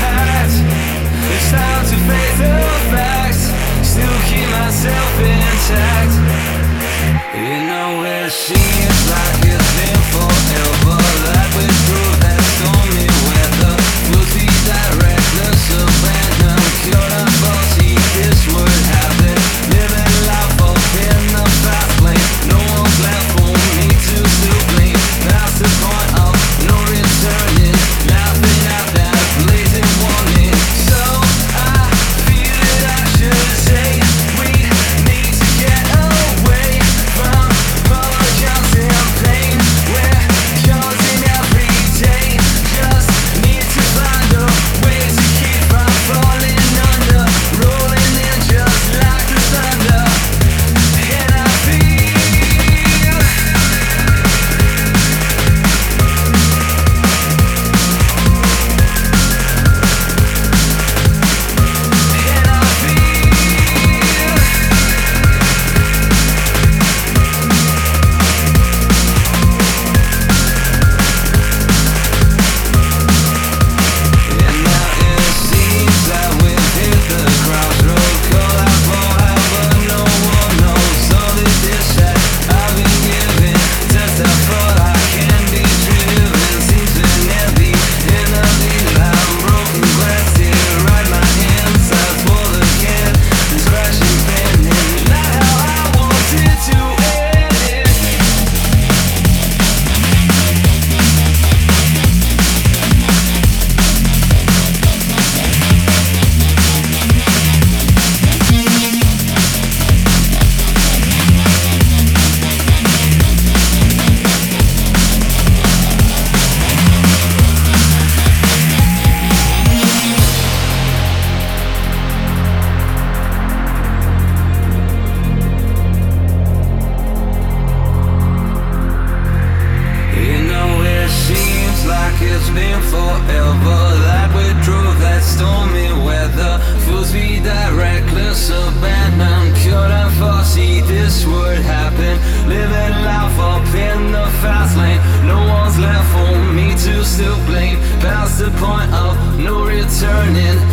packed. It's time to face the facts. Still keep myself intact. You know it seems like it's been forever. Like we through that stormy weather. Would be directness, abandon, cured up, see this would happen. Living life up in the fast lane. No one's left for me to still blame. Past the point of no returning. Laughing at that blazing warning. So I feel that I should say we need to get away from politics and pain. We're causing every day. Just need to find a way to keep from falling under. Rolling in just like the thunder. And I feel it's been forever. Like we drove that stormy weather. Full speed, that reckless abandon. Couldn't foresee this would happen. Living life up in the fast lane. No one's left for me to still blame. Past the point of no returning.